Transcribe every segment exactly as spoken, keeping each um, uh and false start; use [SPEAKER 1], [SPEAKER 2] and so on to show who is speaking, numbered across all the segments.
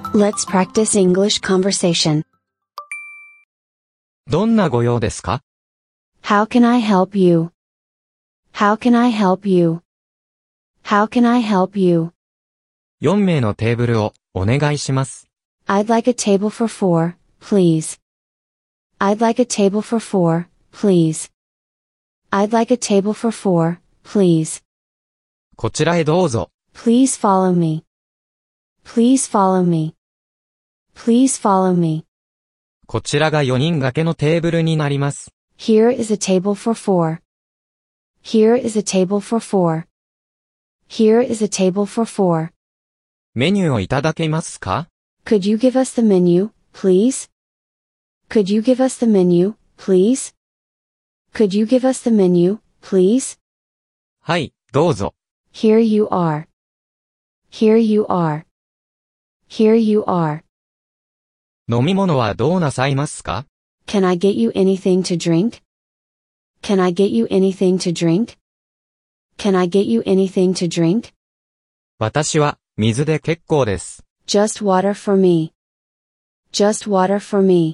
[SPEAKER 1] Let's practice English conversation.
[SPEAKER 2] どんなご用ですか？
[SPEAKER 1] How can I help you? How can I help you? How can I help you?
[SPEAKER 2] よん名のテーブルをお願いします。
[SPEAKER 1] I'd like a table for four, please. I'd like a table for four, please. I'd like a table for four, please.
[SPEAKER 2] こちらへどうぞ。
[SPEAKER 1] Please follow me. Please follow me. Please follow me.
[SPEAKER 2] こちらがよにん掛けのテーブルになります。
[SPEAKER 1] Here is a table for four. Here is a table for four. Here is a table for four.
[SPEAKER 2] メニューをいただけますか？
[SPEAKER 1] Could you give us the menu, please? Could you give us the menu, please? Could you give us the menu, please?
[SPEAKER 2] はい、どうぞ。
[SPEAKER 1] Here you are. Here you are. Here you are.
[SPEAKER 2] 飲み物はどうなさいますか？
[SPEAKER 1] Can I get you anything to drink? Can I get you anything to drink? Can I get you anything to drink?
[SPEAKER 2] 私は水で結構です。
[SPEAKER 1] Just water for me. Just water for me.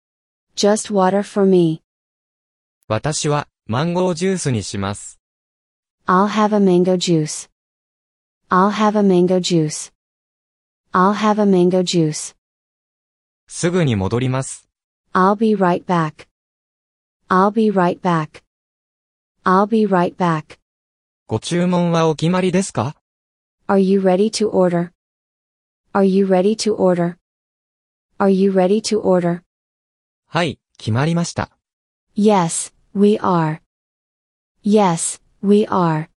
[SPEAKER 1] Just water for me.
[SPEAKER 2] 私はマンゴージュースにします。
[SPEAKER 1] I'll have a mango juice. I'll have a mango juice. I'll have a mango juice.
[SPEAKER 2] すぐに戻ります。
[SPEAKER 1] I'll be right back. I'll be right back. I'll be right back.
[SPEAKER 2] ご注文はお決まりですか？
[SPEAKER 1] Are you ready to order? Are you ready to order? Are you ready to order?
[SPEAKER 2] はい、決まりました。
[SPEAKER 1] Yes, we are. Yes, we are.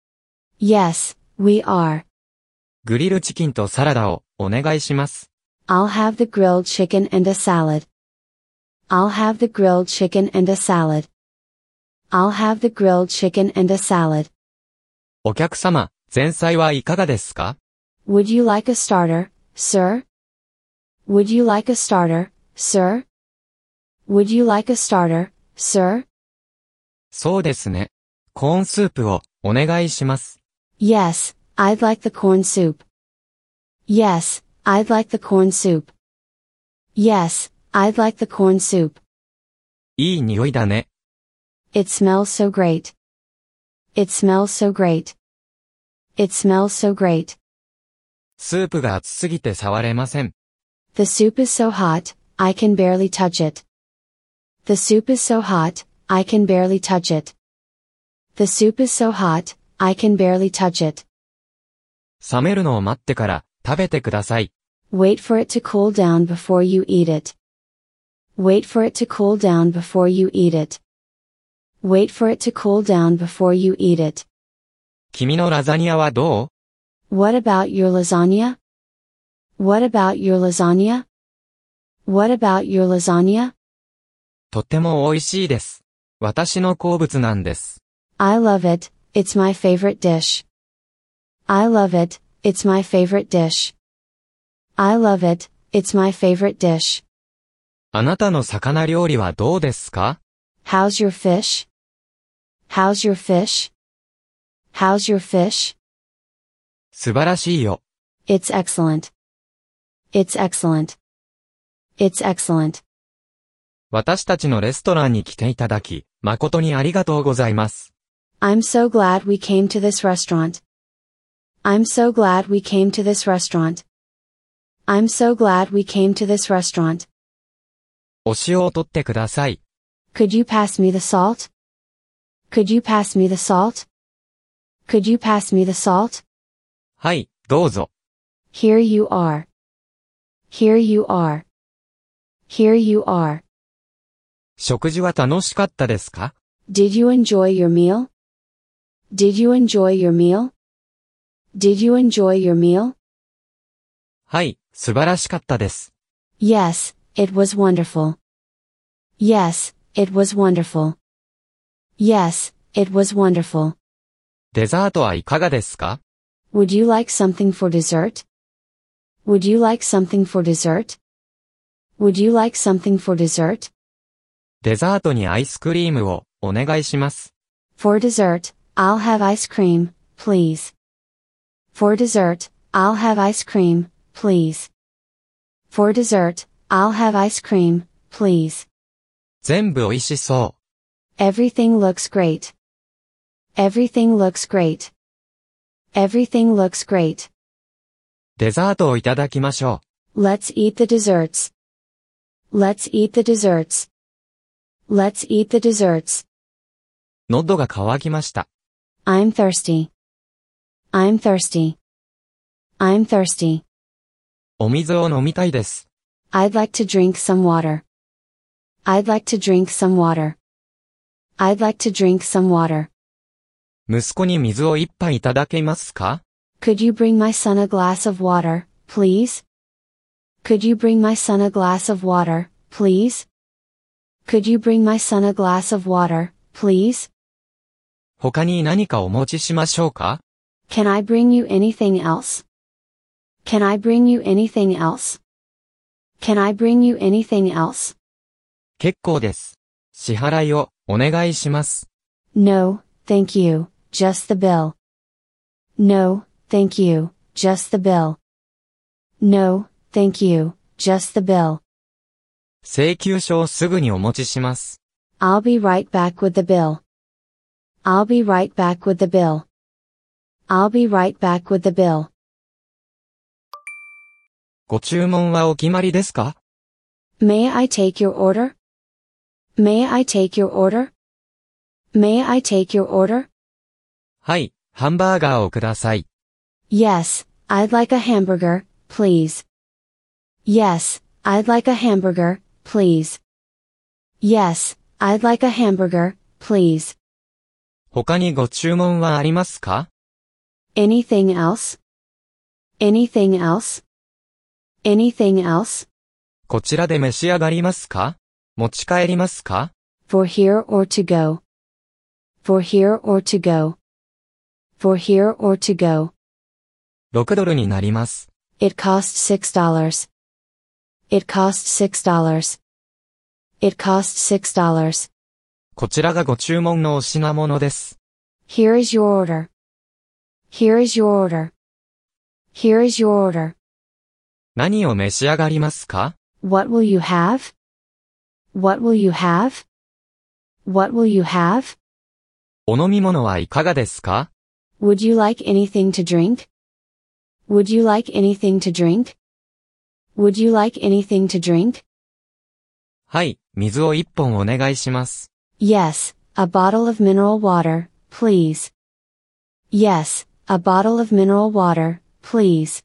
[SPEAKER 1] Yes, we are.
[SPEAKER 2] グリルチキンとサラダをお願いします。
[SPEAKER 1] I'll have the grilled chicken and a salad. I'll have the grilled chicken and a salad. I'll have the grilled chicken and a salad.
[SPEAKER 2] お客様、前菜はいかがですか？
[SPEAKER 1] Would you like a starter, sir? Would you like a starter, sir? Would you like a starter, sir?
[SPEAKER 2] そうですね。コーンスープをお願いします。
[SPEAKER 1] Yes, I'd like the corn soup. Yes, I'd like the corn soup. Yes, I'd like the corn soup.
[SPEAKER 2] いい匂いだね。
[SPEAKER 1] It smells so great. It smells so great. It smells so great.
[SPEAKER 2] スープが熱すぎて触れません。
[SPEAKER 1] The soup is so hot, I can barely touch it. The soup is so hot, I can barely touch it. The soup is so hot, I can barely touch it.
[SPEAKER 2] 冷めるのを待ってから食べてください。
[SPEAKER 1] Wait for it to cool down before you eat it. Wait for it to cool down before you eat it. Wait for it to cool down before you eat it.
[SPEAKER 2] 君のラザニアはどう？
[SPEAKER 1] What about your lasagna? What about your lasagna? What about your lasagna?
[SPEAKER 2] とっても美味しいです。私の好物なんです。
[SPEAKER 1] I love it, it's my favorite dish. I love it, it's my favorite dish. I love it, it's my favorite dish.
[SPEAKER 2] あなたの魚料理はどうですか？
[SPEAKER 1] How's your fish? How's your fish? How's your fish?
[SPEAKER 2] 素晴らしいよ。
[SPEAKER 1] It's excellent. It's excellent. It's excellent.
[SPEAKER 2] 私たちのレストランに来ていただき、誠にありがとうございます。
[SPEAKER 1] I'm so glad we came to this restaurant. I'm so glad we came to this restaurant. I'm so glad we came to this restaurant.
[SPEAKER 2] お塩を取ってください。
[SPEAKER 1] Could you pass me the salt? Could you pass me the salt? Could you pass me the salt?
[SPEAKER 2] はい、どうぞ。
[SPEAKER 1] Here you are. Here you are. Here you are.
[SPEAKER 2] 食事は楽しかったですか？
[SPEAKER 1] Did you enjoy your meal? Did you enjoy your meal? Did you enjoy your meal?
[SPEAKER 2] はい、素晴らしかったです。
[SPEAKER 1] Yes, it was wonderful. Yes, it was wonderful. Yes, it was wonderful.
[SPEAKER 2] デザートはいかがですか？
[SPEAKER 1] Would you like something for dessert? Would you like something for dessert? Would you like something for dessert?
[SPEAKER 2] デザートにアイスクリームをお願いします。
[SPEAKER 1] For dessert, I'll have ice cream, please. For dessert, I'll have ice cream, please. For dessert, I'll have ice cream, please.
[SPEAKER 2] 全部美味しそう。
[SPEAKER 1] Everything looks great. Everything looks great. Everything looks great.
[SPEAKER 2] デザートをいただきましょ
[SPEAKER 1] Let's eat the desserts. Let's eat the desserts. Let's eat the desserts.
[SPEAKER 2] う。喉が渇きました。
[SPEAKER 1] I'm thirsty. I'm thirsty. I'm thirsty.
[SPEAKER 2] お水を飲みたいです。
[SPEAKER 1] I'd like to drink some water. I'd like to drink some water. I'd like to drink some water.
[SPEAKER 2] 息子に水を一杯いただけますか
[SPEAKER 1] Could you bring my son a glass of water, please? Could you bring my son a glass of water, please? Could you bring my son a glass of water, please?
[SPEAKER 2] 他に何かお持ちしましょうか
[SPEAKER 1] Can I bring you anything else? Can I bring you anything else? Can I bring you anything else?
[SPEAKER 2] 結構です。支払いをお願いします。
[SPEAKER 1] No, thank you, just the bill. No, thank you, just the bill. No, thank you, just the bill.
[SPEAKER 2] 請求書をすぐにお持ちします。
[SPEAKER 1] I'll be right back with the bill. I'll be right back with the bill. I'll be right back with the bill.
[SPEAKER 2] ご注文はお決まりですか
[SPEAKER 1] May I take your order? May I take your order? May I take your order?
[SPEAKER 2] はい、ハンバーガーをください。
[SPEAKER 1] Yes, I'd like a hamburger, please. Yes, I'd like a hamburger, please. Yes, I'd like a hamburger, please.
[SPEAKER 2] 他にご注文はありますか
[SPEAKER 1] Anything else? Anything else? Anything else?
[SPEAKER 2] こちらで召し上がりますか持ち帰りますか
[SPEAKER 1] For here or to go. For here or to go. For here or to go.
[SPEAKER 2] ろくドルになります。
[SPEAKER 1] It costs six dollars. It costs six dollars. It costs six dollars.
[SPEAKER 2] こちらがご注文のお品物です。
[SPEAKER 1] Here is your order. Here is your order. Here is your order.
[SPEAKER 2] 何を召し上がりますか
[SPEAKER 1] What will you have? What will you have? What will you have?
[SPEAKER 2] お飲み物はいかがですか
[SPEAKER 1] Would you like anything to drink? Would you like anything to drink? Would you like anything to drink?
[SPEAKER 2] はい、水を一本お願いします。
[SPEAKER 1] Yes, a bottle of mineral water, please. Yes, a bottle of mineral water, please.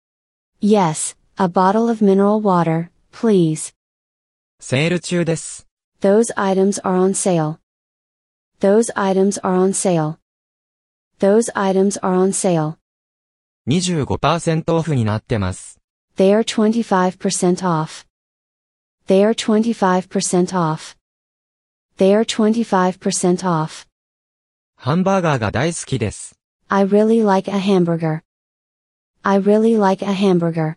[SPEAKER 1] Yes, a bottle of mineral water, please.
[SPEAKER 2] セール中です。
[SPEAKER 1] Those items are on sale. Those items are on sale. Those items are on sale.
[SPEAKER 2] にじゅうごパーセント オフになってます。
[SPEAKER 1] They are twenty-five percent off. They are twenty-five percent off. They are twenty-five percent off.
[SPEAKER 2] ハンバーガーが大好きです。
[SPEAKER 1] I really like a hamburger. I really like a hamburger.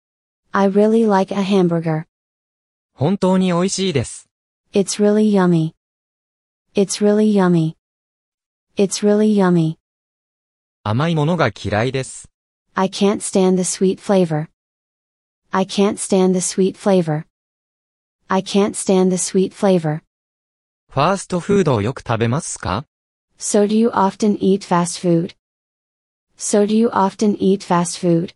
[SPEAKER 1] I really like a hamburger.
[SPEAKER 2] 本当に美味しいです。
[SPEAKER 1] It's really yummy. It's really yummy. It's really yummy.
[SPEAKER 2] 甘いものが嫌いです。
[SPEAKER 1] I can't stand the sweet flavor. I can't stand the sweet flavor. I can't stand the sweet flavor.
[SPEAKER 2] ファーストフードをよく食べますか
[SPEAKER 1] So do you often eat fast food? So do you often eat fast food?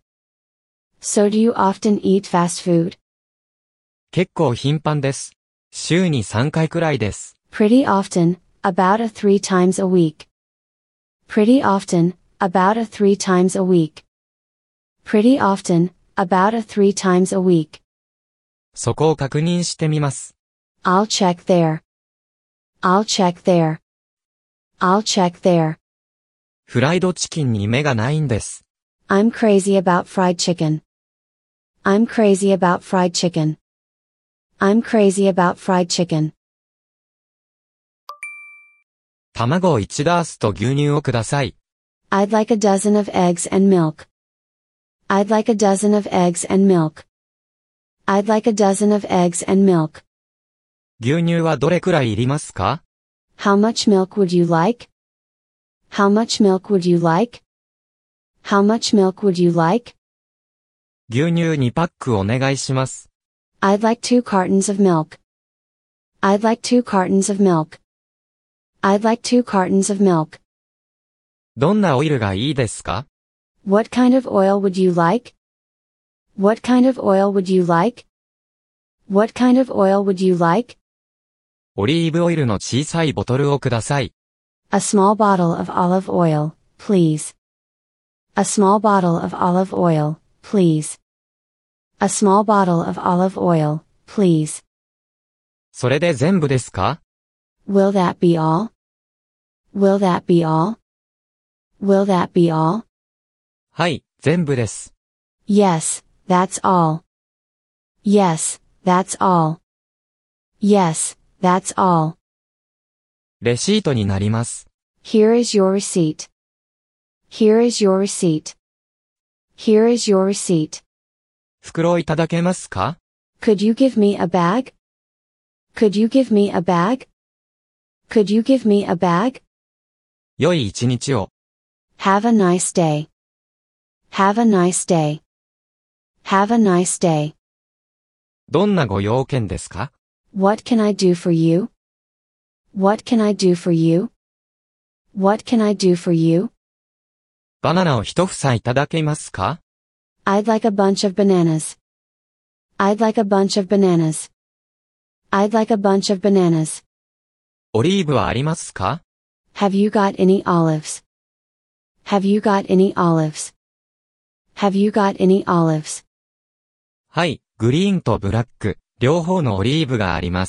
[SPEAKER 1] So do you often eat fast food?
[SPEAKER 2] 結構頻繁です。週にさんかいくらいです。
[SPEAKER 1] Pretty often, about a three times a week. Pretty often, about a three times a week. Pretty often, about a three times a week.
[SPEAKER 2] そこを確認してみます。
[SPEAKER 1] I'll check there. I'll check there. I'll check there.
[SPEAKER 2] フライドチキンに目がないんです。
[SPEAKER 1] I'm crazy about fried chicken. I'm crazy about fried chicken. I'm crazy about fried chicken.
[SPEAKER 2] 卵をいちダースと牛乳をください。
[SPEAKER 1] I'd like a dozen of eggs and milk. I'd like a dozen of eggs and milk. I'd like a dozen of eggs and milk.
[SPEAKER 2] 牛乳はどれくらいいりますか
[SPEAKER 1] How much milk would you like? How much milk would you like? How much milk would you like?
[SPEAKER 2] 牛乳にパックお願いします。
[SPEAKER 1] I'd like two cartons of milk. I'd like two cartons of milk. I'd like two cartons of milk.
[SPEAKER 2] どんなオイルがいいですか？
[SPEAKER 1] What kind of oil would you like? What kind of oil would you like? What kind of oil would you like?
[SPEAKER 2] オリーブオイルの小さいボトルをください。
[SPEAKER 1] A small bottle of olive oil, please. A small bottle of olive oil, please. A small bottle of olive oil, please.
[SPEAKER 2] それで全部ですか？
[SPEAKER 1] Will that be all? Will that be all? Will that be all?
[SPEAKER 2] はい、全部です。
[SPEAKER 1] Yes, that's all. Yes, that's all. Yes, that's all.
[SPEAKER 2] レシートになります。
[SPEAKER 1] Here is your receipt. Here is your receipt. Here is your receipt.
[SPEAKER 2] 袋いただけますか？
[SPEAKER 1] Could you give me a bag? Could you give me a bag? Could you give me a bag?
[SPEAKER 2] 良い一日を。
[SPEAKER 1] Have a nice day. Have a nice day. Have a nice day.
[SPEAKER 2] どんなご用件ですか？
[SPEAKER 1] What can I do for you? What can I do for you? What can I do for you?
[SPEAKER 2] バナナを一房いただけますか？
[SPEAKER 1] I'd like a bunch of bananas. I'd like a bunch of bananas. I'd like a bunch of bananas.
[SPEAKER 2] オリーブはありますか？
[SPEAKER 1] Have you got any olives? Have you got any olives? Have you got any olives?
[SPEAKER 2] はい、グリーンとブラック、両方のオリーブがあります。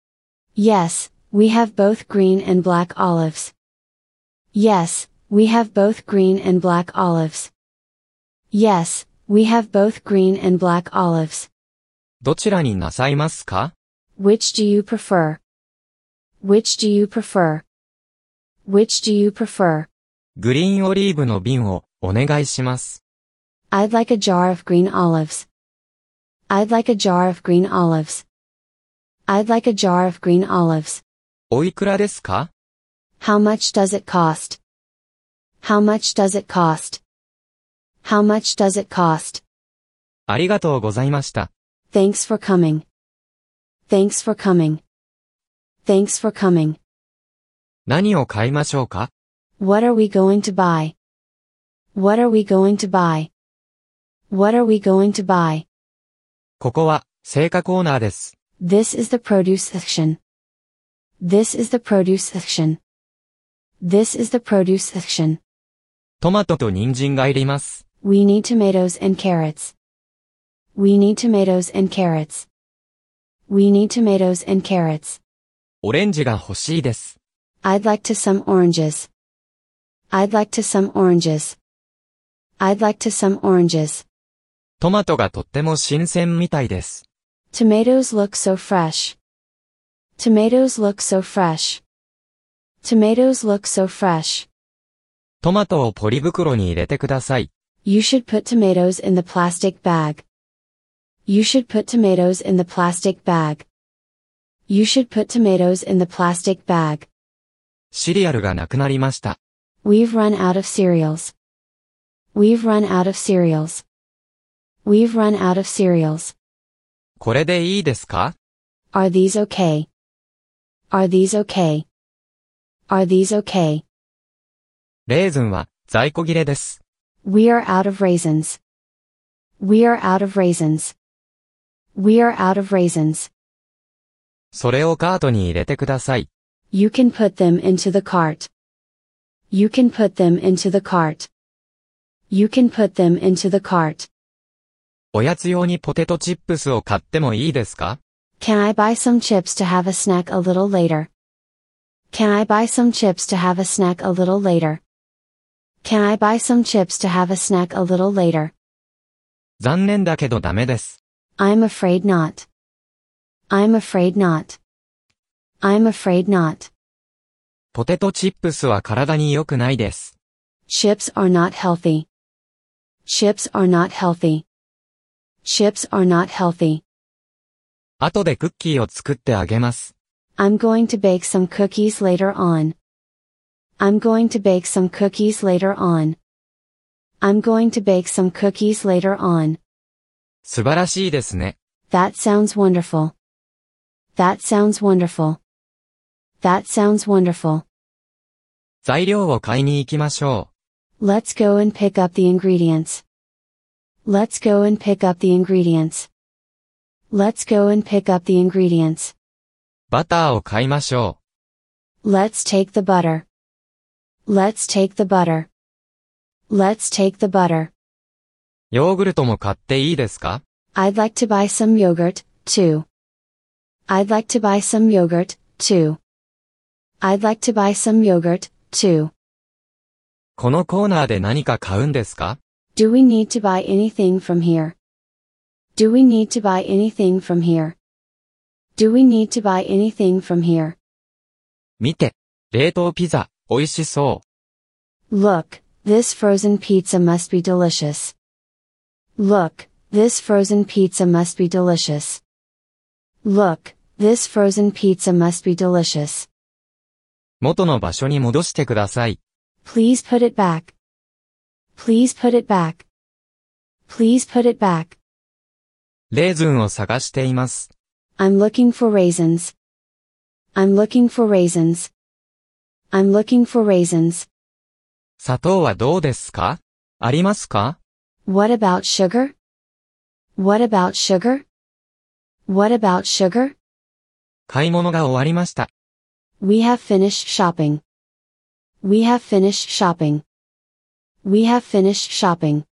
[SPEAKER 1] Yes, we have both green and black olives. Yes, we have both green and black olives. Yes, we have both green and black olives.
[SPEAKER 2] どちらになさいますか？
[SPEAKER 1] Which do you prefer? Which do you prefer? Which do you prefer?
[SPEAKER 2] グリーンオリーブの瓶をお願いします。
[SPEAKER 1] I'd like a jar of green olives. I'd like a jar of green olives. I'd like a jar of green olives.
[SPEAKER 2] おいくらですか？
[SPEAKER 1] How much does it cost? How much does it cost? How much does it cost?
[SPEAKER 2] ありがとうございました。
[SPEAKER 1] Thanks for coming. Thanks for coming. Thanks for coming.
[SPEAKER 2] 何を買いましょうか？
[SPEAKER 1] What are we going to buy? What are we going to buy? What are we going to buy?
[SPEAKER 2] ここは、青果コーナーです。
[SPEAKER 1] This is the produce section. This is the produce section. This is the produce section.
[SPEAKER 2] トマトと人参がいります。
[SPEAKER 1] We need tomatoes and carrots. We need tomatoes and carrots. We need tomatoes and carrots.
[SPEAKER 2] オレンジが欲しいです。
[SPEAKER 1] I'd like to some oranges. I'd like to some oranges. I'd like to some oranges.
[SPEAKER 2] トマトがとっても新鮮みたいです。
[SPEAKER 1] Tomatoes look so fresh. Tomatoes look so fresh. Tomatoes look so fresh.
[SPEAKER 2] トマトをポリ袋に入れてください。
[SPEAKER 1] You should put tomatoes in the plastic bag. You should put tomatoes in the plastic bag. You should put tomatoes in the plastic bag.
[SPEAKER 2] シリアルがなくなりました。
[SPEAKER 1] We've run out of cereals. We've run out of cereals. We've run out of cereals.
[SPEAKER 2] これでいいですか？
[SPEAKER 1] Are these okay? Are these okay? Are these okay?
[SPEAKER 2] レーズンは在庫切れです。
[SPEAKER 1] We are out of raisins. We are out of raisins. We are out of raisins.
[SPEAKER 2] それをカートに入れてください。
[SPEAKER 1] You can put them into the cart. You can put them into the cart. You can put them into the cart.
[SPEAKER 2] おやつ用にポテトチップスを買ってもいいですか？
[SPEAKER 1] Can I buy some chips to have a snack a little later? Can I buy some chips to have a snack a little later? Can I buy some chips to have a snack a little later?
[SPEAKER 2] 残念だけどダメです。
[SPEAKER 1] I'm afraid not. I'm afraid not. I'm afraid not.
[SPEAKER 2] ポテトチップスは体に良くないです。
[SPEAKER 1] Chips are not healthy. Chips are not healthy. Chips are not healthy.
[SPEAKER 2] 後でクッキーを作ってあげます。
[SPEAKER 1] I'm going to bake some cookies later on. I'm going to bake some cookies later on. I'm going to bake some cookies later on.
[SPEAKER 2] 素晴らしいですね。
[SPEAKER 1] That sounds wonderful. That sounds wonderful. That sounds wonderful.
[SPEAKER 2] 材料を買いに行きましょ
[SPEAKER 1] Let's go and pick up the ingredients. Let's go and pick up the ingredients. Let's go and pick up the ingredients.
[SPEAKER 2] う。バターを買いましょ
[SPEAKER 1] Let's take the butter. Let's take the butter. Let's take the butter.
[SPEAKER 2] う。ヨーグルトも買っていいですか？
[SPEAKER 1] I'd like to buy some yogurt, too. I'd like to buy some yogurt, too. I'd like to buy some yogurt, too.
[SPEAKER 2] このコーナーで何か買うんですか？
[SPEAKER 1] Do we need to buy anything from here? Do we need to buy anything from here? Do we need to buy anything from here?
[SPEAKER 2] 見て。冷凍ピザ、美味しそう。
[SPEAKER 1] Look, this frozen pizza must be delicious. Look, this frozen pizza must be delicious. Look, this frozen pizza must be delicious.
[SPEAKER 2] 元の場所に戻してください。
[SPEAKER 1] Please put it back. Please put it back. Please put it back.
[SPEAKER 2] レーズンを探しています。
[SPEAKER 1] I'm looking for raisins. I'm looking for raisins. I'm looking for raisins.
[SPEAKER 2] 砂糖はどうですか？ありますか？
[SPEAKER 1] What about sugar? What about sugar? What about sugar?
[SPEAKER 2] 買い物が終わりました。
[SPEAKER 1] We have finished shopping. We have finished shopping. We have finished shopping.